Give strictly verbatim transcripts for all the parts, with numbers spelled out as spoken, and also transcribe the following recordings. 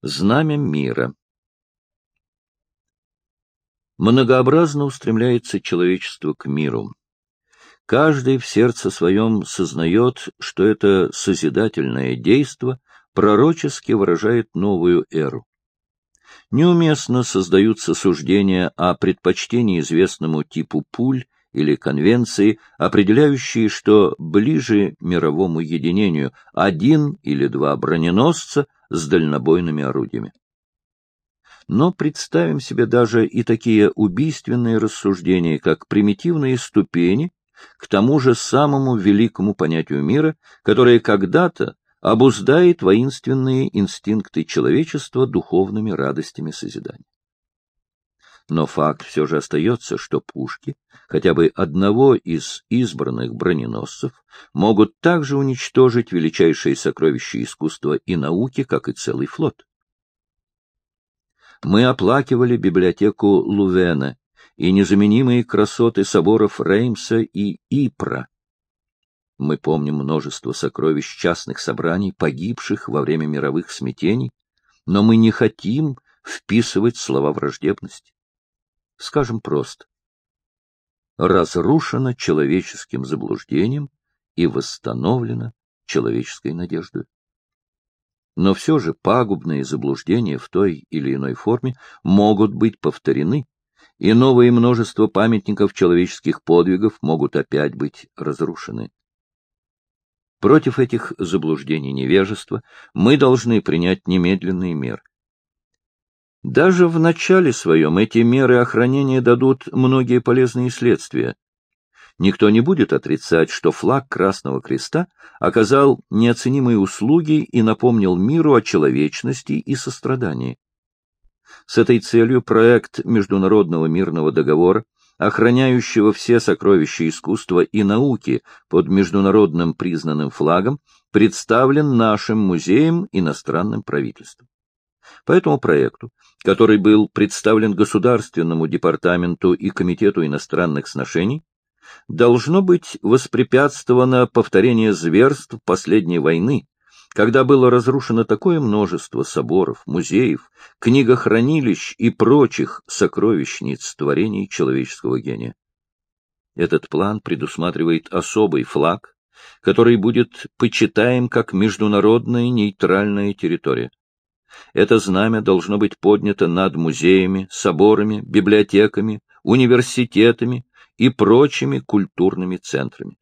Знамя мира. Многообразно устремляется человечество к миру. Каждый в сердце своем сознает, что это созидательное действо пророчески выражает новую эру. Неуместно создаются суждения о предпочтении известному типу пуль или конвенции, определяющие, что ближе мировому единению один или два броненосца с дальнобойными орудиями. Но представим себе даже и такие убийственные рассуждения, как примитивные ступени к тому же самому великому понятию мира, которое когда-то обуздает воинственные инстинкты человечества духовными радостями созидания. Но факт все же остается, что пушки хотя бы одного из избранных броненосцев могут также уничтожить величайшие сокровища искусства и науки, как и целый флот. Мы оплакивали библиотеку Лувена и незаменимые красоты соборов Реймса и Ипра. Мы помним множество сокровищ частных собраний, погибших во время мировых смятений, но мы не хотим вписывать слова враждебности. Скажем просто: разрушено человеческим заблуждением и восстановлено человеческой надеждой. Но все же пагубные заблуждения в той или иной форме могут быть повторены, и новое множество памятников человеческих подвигов могут опять быть разрушены. Против этих заблуждений невежества мы должны принять немедленные меры. Даже в начале своем эти меры охранения дадут многие полезные следствия. Никто не будет отрицать, что флаг Красного Креста оказал неоценимые услуги и напомнил миру о человечности и сострадании. С этой целью проект Международного мирного договора, охраняющего все сокровища искусства и науки под международным признанным флагом, представлен нашим музеем иностранным правительством. По этому проекту, который был представлен Государственному департаменту и Комитету иностранных сношений, должно быть воспрепятствовано повторение зверств последней войны, когда было разрушено такое множество соборов, музеев, книгохранилищ и прочих сокровищниц творений человеческого гения. Этот план предусматривает особый флаг, который будет почитаем как международная нейтральная территория. Это знамя должно быть поднято над музеями, соборами, библиотеками, университетами и прочими культурными центрами.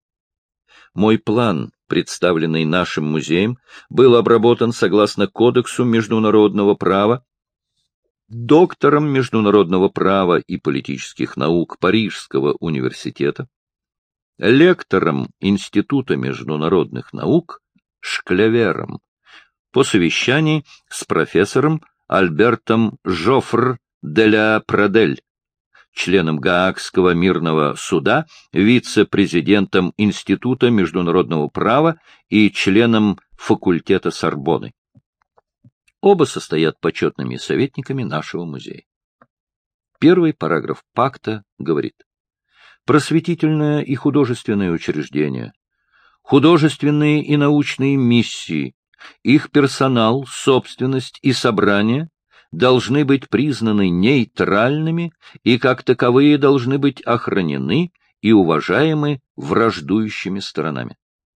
Мой план, представленный нашим музеем, был обработан согласно Кодексу международного права доктором международного права и политических наук Парижского университета, лектором Института международных наук Шклевером, по совещании с профессором Альбертом Жофр де ля Прадель, членом Гаагского мирного суда, вице-президентом Института международного права и членом факультета Сорбонны. Оба состоят почетными советниками нашего музея. Первый параграф пакта говорит: просветительное и художественное учреждения, художественные и научные миссии, их персонал, собственность и собрания должны быть признаны нейтральными и как таковые должны быть охранены и уважаемы враждующими сторонами.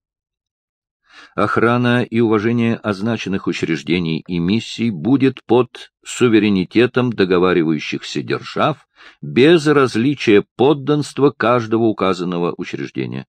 Охрана и уважение означенных учреждений и миссий будет под суверенитетом договаривающихся держав без различия подданства каждого указанного учреждения.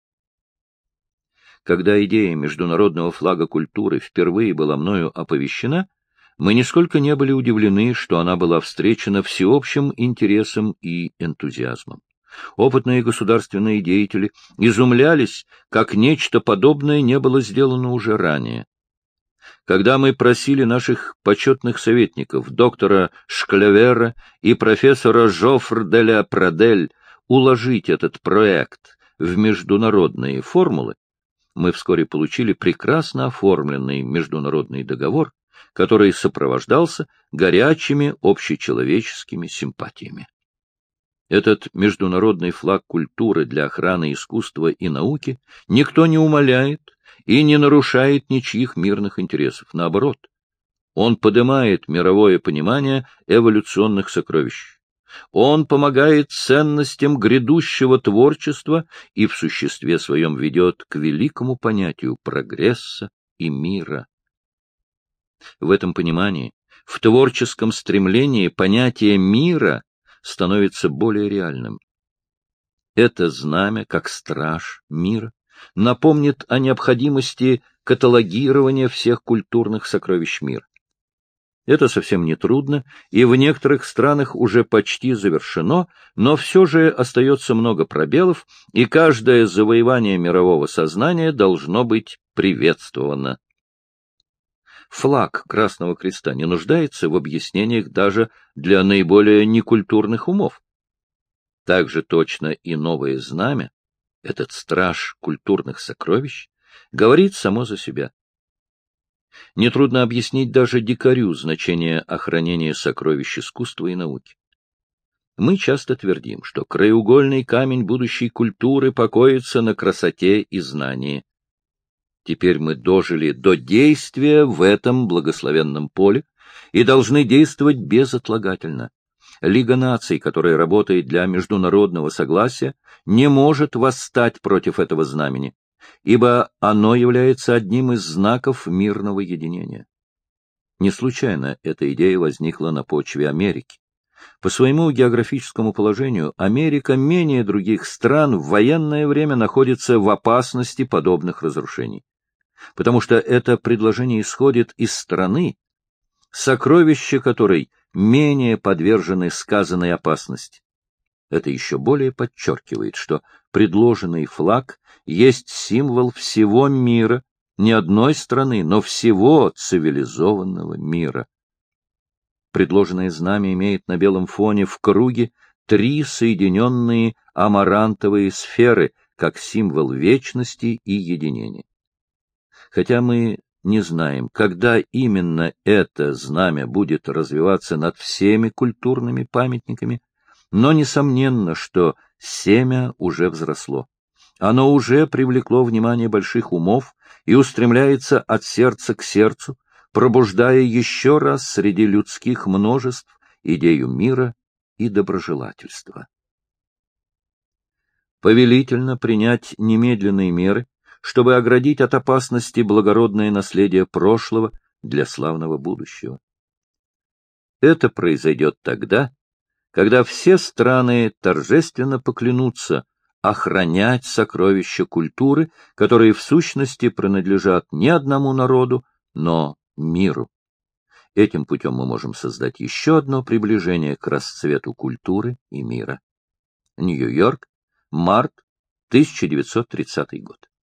Когда идея международного флага культуры впервые была мною оповещена, мы нисколько не были удивлены, что она была встречена всеобщим интересом и энтузиазмом. Опытные государственные деятели изумлялись, как нечто подобное не было сделано уже ранее. Когда мы просили наших почетных советников, доктора Шклевера и профессора Жофр де ля Прадель, уложить этот проект в международные формулы, мы вскоре получили прекрасно оформленный международный договор, который сопровождался горячими общечеловеческими симпатиями. Этот международный флаг культуры для охраны искусства и науки никто не умаляет и не нарушает ничьих мирных интересов. Наоборот, Он поднимает мировое понимание эволюционных сокровищ. Он помогает ценностям грядущего творчества и в существе своем ведет к великому понятию прогресса и мира. В этом понимании, в творческом стремлении понятие мира становится более реальным. Это знамя, как страж мира, напомнит о необходимости каталогирования всех культурных сокровищ мира. Это совсем не трудно, и в некоторых странах уже почти завершено, но все же остается много пробелов, и каждое завоевание мирового сознания должно быть приветствовано. Флаг Красного Креста не нуждается в объяснениях даже для наиболее некультурных умов. Так же точно и новое знамя, этот страж культурных сокровищ, говорит само за себя. Нетрудно объяснить даже дикарю значение охранения сокровищ искусства и науки. Мы часто твердим, что краеугольный камень будущей культуры покоится на красоте и знании. Теперь мы дожили до действия в этом благословенном поле и должны действовать безотлагательно. Лига наций, которая работает для международного согласия, не может восстать против этого знамени, ибо оно является одним из знаков мирного единения. Не случайно эта идея возникла на почве Америки. По своему географическому положению Америка менее других стран в военное время находится в опасности подобных разрушений, потому что это предложение исходит из страны, сокровища которой менее подвержены сказанной опасности. Это еще более подчеркивает, что предложенный флаг есть символ всего мира, не одной страны, но всего цивилизованного мира. Предложенное знамя имеет на белом фоне в круге три соединенные амарантовые сферы, как символ вечности и единения. Хотя мы не знаем, когда именно это знамя будет развиваться над всеми культурными памятниками, но несомненно, что семя уже взросло. Оно уже привлекло внимание больших умов и устремляется от сердца к сердцу, пробуждая еще раз среди людских множеств идею мира и доброжелательства. Повелительно принять немедленные меры, чтобы оградить от опасности благородное наследие прошлого для славного будущего. Это произойдет тогда, когда все страны торжественно поклянутся охранять сокровища культуры, которые в сущности принадлежат не одному народу, но миру. Этим путем мы можем создать еще одно приближение к расцвету культуры и мира. Нью-Йорк, март тысяча девятьсот тридцатый год.